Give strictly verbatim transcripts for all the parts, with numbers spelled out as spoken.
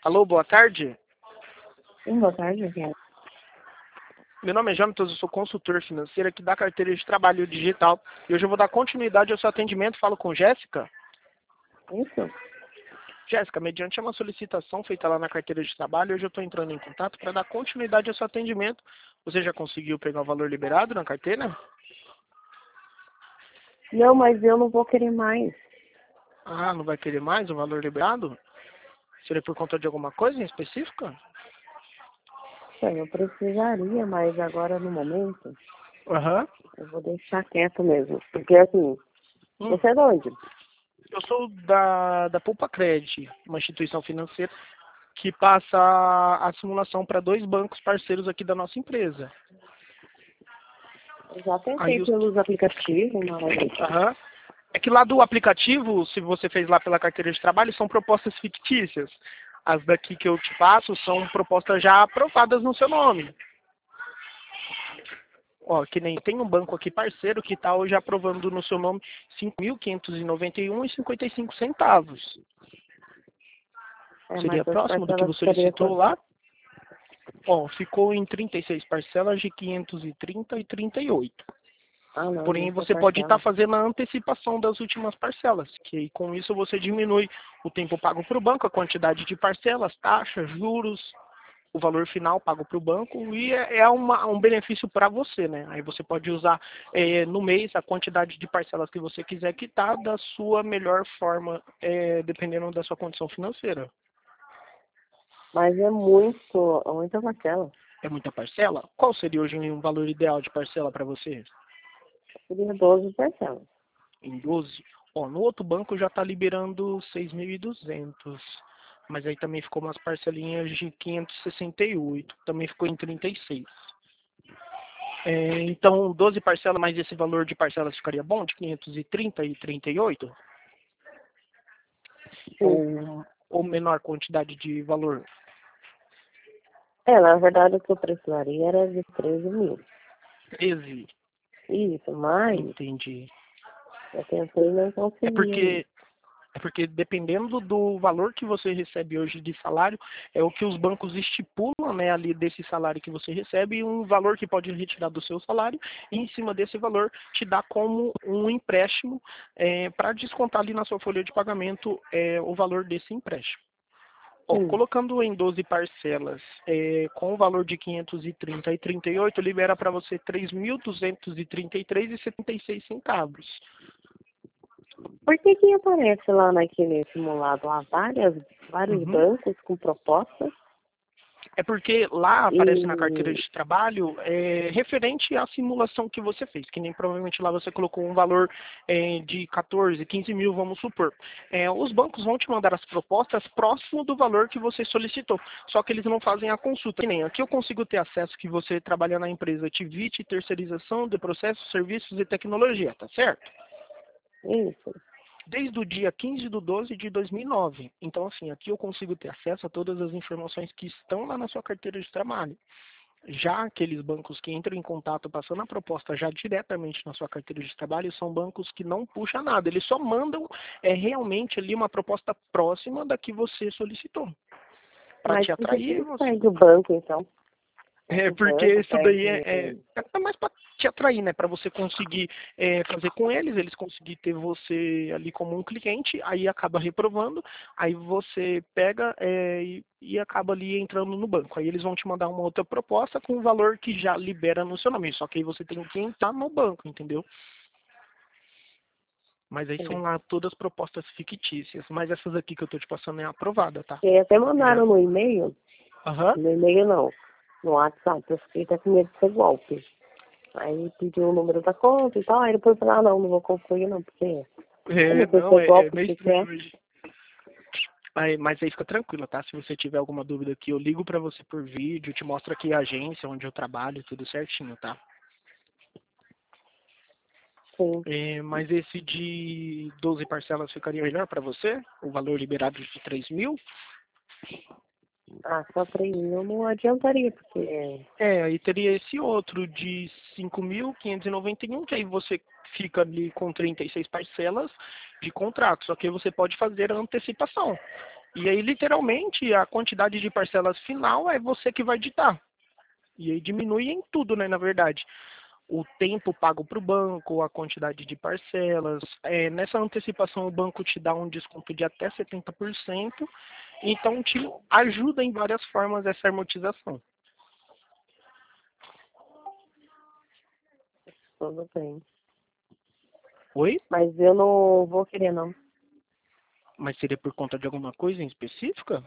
Alô, boa tarde. Sim, boa tarde, Viana. Meu nome é Jâmitas, eu sou consultor financeiro aqui da carteira de trabalho digital. E hoje eu vou dar continuidade ao seu atendimento. Falo com Jéssica. Isso? Jéssica, mediante uma solicitação feita lá na carteira de trabalho, hoje eu estou entrando em contato para dar continuidade ao seu atendimento. Você já conseguiu pegar o valor liberado na carteira? Não, mas eu não vou querer mais. Ah, não vai querer mais o valor liberado? Seria por conta de alguma coisa em específica? Bem, eu precisaria, mas agora no momento Aham. eu vou deixar quieto mesmo. Porque assim, Hum. você é de onde? Eu sou da, da Poupa Credit, uma instituição financeira que passa a simulação para dois bancos parceiros aqui da nossa empresa. Eu já Aí tentei os... pelos aplicativos, mas Aham. É que lá do aplicativo, se você fez lá pela carteira de trabalho, são propostas fictícias. As daqui que eu te passo são propostas já aprovadas no seu nome. Ó, que nem tem um banco aqui parceiro que está hoje aprovando no seu nome cinco mil quinhentos e noventa e um reais e cinquenta e cinco centavos. é, Seria mas as próximo do que parcelas você ficaria solicitou quanto? lá? Ó, ficou em trinta e seis parcelas de quinhentos e trinta e trinta e oito. Ah, não, Porém, muita você pode estar parcela. fazendo a antecipação das últimas parcelas, que com isso você diminui o tempo pago para o banco, a quantidade de parcelas, taxas, juros, o valor final pago para o banco, e é, é uma, um benefício para você, né? Aí você pode usar é, no mês a quantidade de parcelas que você quiser quitar da sua melhor forma, é, dependendo da sua condição financeira. Mas é muito, é muita parcela. É muita parcela? Qual seria hoje um valor ideal de parcela para você? Seria doze parcelas. Em doze. Ó, no outro banco já está liberando seis mil e duzentos. Mas aí também ficou umas parcelinhas de quinhentos e sessenta e oito. Também ficou em trinta e seis. É, então, doze parcelas, mais esse valor de parcelas ficaria bom? De quinhentos e trinta e trinta e oito? Sim. Ou, ou menor quantidade de valor? É, na verdade o que eu precisaria era de treze mil. treze. Isso, mas Entendi. eu tentei e não É consegui ainda. porque É porque dependendo do valor que você recebe hoje de salário, é o que os bancos estipulam, né, ali desse salário que você recebe, um valor que pode retirar do seu salário, e em cima desse valor te dá como um empréstimo é, para descontar ali na sua folha de pagamento é, o valor desse empréstimo. Ó, Sim. colocando em doze parcelas, é, com o valor de quinhentos e trinta e trinta e oito, libera para você três mil duzentos e trinta e três reais e setenta e seis centavos. Por que que aparece lá naquele simulado lá várias, vários Uhum. bancos com propostas É porque lá aparece na carteira e... de trabalho é, referente à simulação que você fez, que nem provavelmente lá você colocou um valor é, de quatorze, quinze mil, vamos supor. É, os bancos vão te mandar as propostas próximo do valor que você solicitou, só que eles não fazem a consulta. Que nem aqui eu consigo ter acesso que você trabalha na empresa Tivite, terceirização de processos, serviços e tecnologia, tá certo? Isso. Desde o dia quinze de doze de dois mil e nove. Então, assim, aqui eu consigo ter acesso a todas as informações que estão lá na sua carteira de trabalho. Já aqueles bancos que entram em contato passando a proposta já diretamente na sua carteira de trabalho são bancos que não puxam nada. Eles só mandam é, realmente ali uma proposta próxima da que você solicitou. Para Mas te por que que atrair, eles você... perdem o banco, então? É O porque banco isso daí é, perde... é, é mais para te atrair, né? Para você conseguir é, fazer com eles, eles conseguir ter você ali como um cliente, aí acaba reprovando, aí você pega é, e, e acaba ali entrando no banco. Aí eles vão te mandar uma outra proposta com um valor que já libera no seu nome. Só que aí você tem que entrar no banco, entendeu? Mas aí são Sim. lá todas propostas fictícias. Mas essas aqui que eu tô te passando é aprovada, tá? E até Já. mandaram no e-mail, Aham. no e-mail não, no WhatsApp, eu fiquei até com medo de ser golpe. Aí pediu o número da conta e tal, aí depois eu falei, ah não, não vou concluir não, porque É, como foi não, ser é, é golpe, meio que que é? estranho hoje. Aí, mas aí fica tranquilo, tá? Se você tiver alguma dúvida aqui, eu ligo pra você por vídeo, te mostro aqui a agência onde eu trabalho, tudo certinho, tá? Sim. É, mas esse de doze parcelas ficaria melhor pra você? O valor liberado de três mil? Ah, só três mil não adiantaria, porque... É, aí teria esse outro de cinco mil quinhentos e noventa e um, que aí você fica ali com trinta e seis parcelas de contrato, só que aí você pode fazer a antecipação. E aí, literalmente, a quantidade de parcelas final é você que vai ditar. E aí diminui em tudo, né, na verdade. O tempo pago para o banco, a quantidade de parcelas. É, nessa antecipação, o banco te dá um desconto de até setenta por cento. Então, te ajuda em várias formas essa amortização. Tudo bem. Oi? Mas eu não vou querer, não. Mas seria por conta de alguma coisa em específica?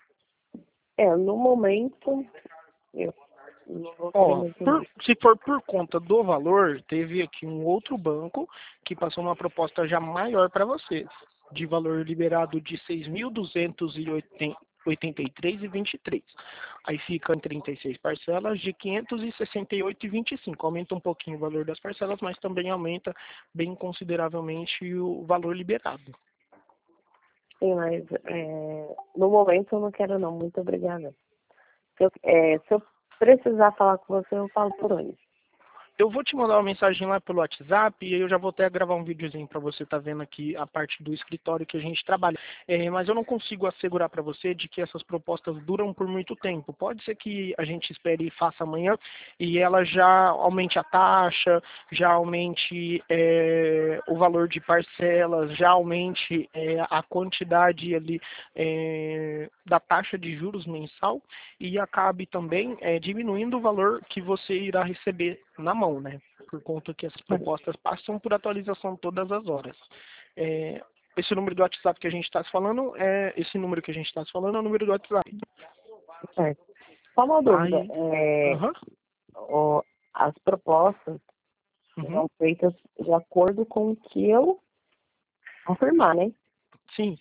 É, no momento, eu não vou querer Ó, muito, não. por- se for por conta do valor, teve aqui um outro banco que passou uma proposta já maior para vocês, de valor liberado de seis mil duzentos e oitenta e três reais e vinte e três. Aí fica em trinta e seis parcelas de quinhentos e sessenta e oito reais e vinte e cinco. Aumenta um pouquinho o valor das parcelas, mas também aumenta bem consideravelmente o valor liberado. Sim, mas é, no momento eu não quero, não. Muito obrigada. Se eu, é, se eu precisar falar com você, eu falo por onde. Eu vou te mandar uma mensagem lá pelo WhatsApp e aí eu já vou até gravar um videozinho para você estar vendo aqui a parte do escritório que a gente trabalha. É, mas eu não consigo assegurar para você de que essas propostas duram por muito tempo. Pode ser que a gente espere e faça amanhã e ela já aumente a taxa, já aumente é, o valor de parcelas, já aumente é, a quantidade ali é, da taxa de juros mensal e acabe também é, diminuindo o valor que você irá receber na mão, né? Por conta que essas propostas passam por atualização todas as horas. É, esse número do WhatsApp que a gente está se falando, é, esse número que a gente está se falando é o número do WhatsApp. Certo. Só uma dúvida. Aí, É, aham, ó, as propostas uhum, serão feitas de acordo com o que eu confirmar, né? sim,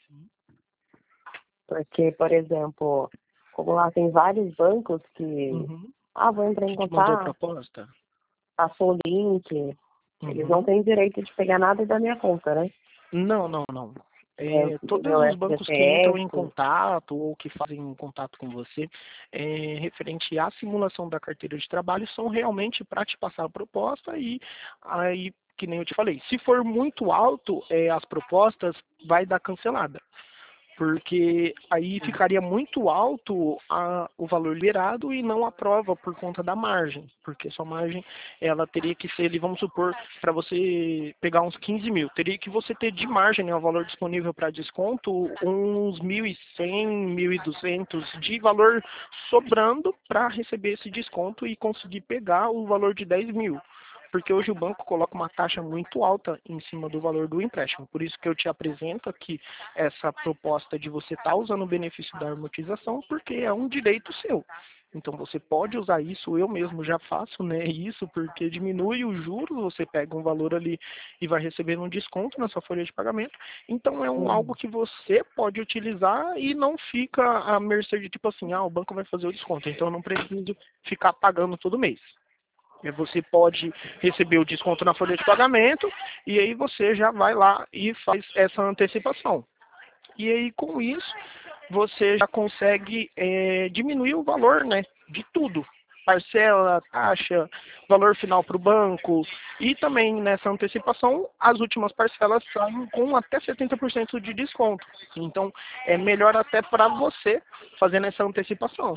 Porque, por exemplo, como lá tem vários bancos que, uhum, ah, vou entrar em que te mandou a contato, proposta. passou o link, eles não Uhum. têm direito de pegar nada da minha conta, né? Não, não, não. Meu, É, todos meu os bancos que entram em S G P S, contato ou que fazem um contato com você é, referente à simulação da carteira de trabalho são realmente para te passar a proposta e aí, que nem eu te falei, se for muito alto é, as propostas, vai dar cancelada. Porque aí ficaria muito alto a, o valor liberado e não a prova por conta da margem, porque sua margem ela teria que ser, ali, vamos supor, para você pegar uns quinze mil, teria que você ter de margem, né, o valor disponível para desconto, uns mil e cem, mil e duzentos de valor sobrando para receber esse desconto e conseguir pegar o valor de dez mil. Porque hoje o banco coloca uma taxa muito alta em cima do valor do empréstimo. Por isso que eu te apresento aqui essa proposta de você estar tá usando o benefício da amortização, porque é um direito seu. Então você pode usar isso, eu mesmo já faço, né? Isso porque diminui os juros, você pega um valor ali e vai receber um desconto na sua folha de pagamento. Então é um algo uhum. que você pode utilizar e não fica à mercê de tipo assim, ah, o banco vai fazer o desconto, então eu não preciso ficar pagando todo mês. Você pode receber o desconto na folha de pagamento e aí você já vai lá e faz essa antecipação. E aí com isso você já consegue é, diminuir o valor, né, de tudo. Parcela, taxa, valor final para o banco e também nessa antecipação as últimas parcelas saem com até setenta por cento de desconto. Então é melhor até para você fazendo essa antecipação.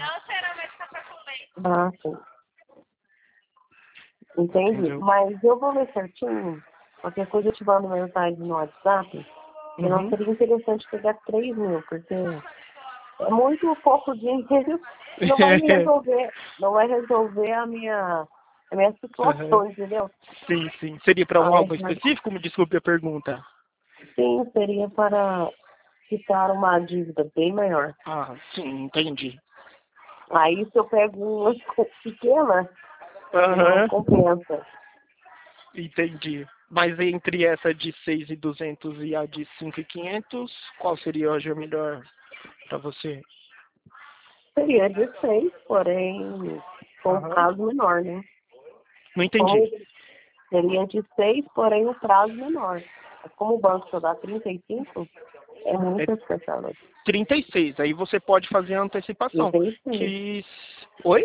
Ah, sim. Entendi. Entendeu? Mas eu vou ver certinho. Qualquer coisa eu te mando mensagem no WhatsApp. E não Uhum. seria interessante pegar três mil, porque é muito pouco dinheiro. Não vai me resolver, não vai resolver a minha, a minha Uhum. situação, entendeu? Sim, sim. Seria para um Aí, algo específico? Me desculpe a pergunta. sim, seria para quitar uma dívida bem maior. Ah, sim, entendi. Aí se eu pego uma pequena, não Aham, compensa. entendi. Mas entre essa de seis mil e duzentos e a de cinco mil e quinhentos, qual seria hoje a melhor para você? Seria de seis, porém com um Aham. prazo menor, né? Não Como entendi. seria de seis, porém um prazo menor. Mas como o banco só dá trinta e cinco, é É muitas parcelas. trinta e seis. Aí você pode fazer a antecipação. trinta e seis. Que... Oi?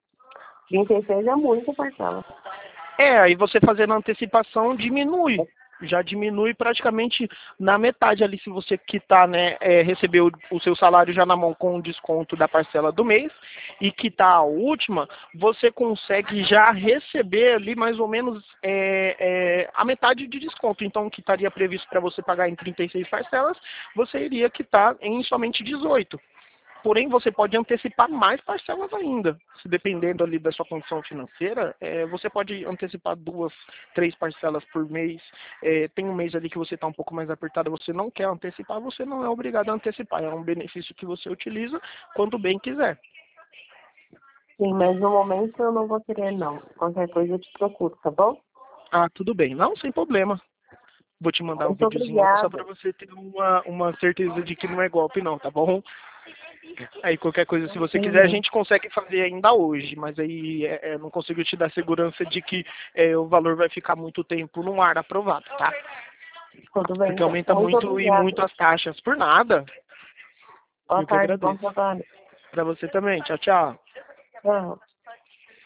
trinta e seis é muita parcela. É, aí você fazendo a antecipação diminui. Já diminui praticamente na metade ali se você quitar, né, é, receber o, o seu salário já na mão com o desconto da parcela do mês e quitar a última, você consegue já receber ali mais ou menos é, é, a metade de desconto. Então, o que estaria previsto para você pagar em trinta e seis parcelas, você iria quitar em somente dezoito. Porém, você pode antecipar mais parcelas ainda. Se dependendo ali da sua condição financeira, é, você pode antecipar duas, três parcelas por mês. É, tem um mês ali que você está um pouco mais apertado, você não quer antecipar, você não é obrigado a antecipar. É um benefício que você utiliza quando bem quiser. Sim, mas no momento eu não vou querer, não. Qualquer coisa eu te procuro, tá bom? Ah, tudo bem. Não, sem problema. Vou te mandar um Muito videozinho só para obrigada. você ter uma, uma certeza de que não é golpe não, tá bom? Aí qualquer coisa, se você quiser, a Entendi. gente consegue fazer ainda hoje, mas aí é, é, não consigo te dar segurança de que é, o valor vai ficar muito tempo no ar aprovado, tá? Tudo bem, Porque então. aumenta Muito muito e obrigada. muito as taxas. Por nada. Boa Eu que tarde, bom agradeço. trabalho. Pra você também. Tchau, tchau. Tchau.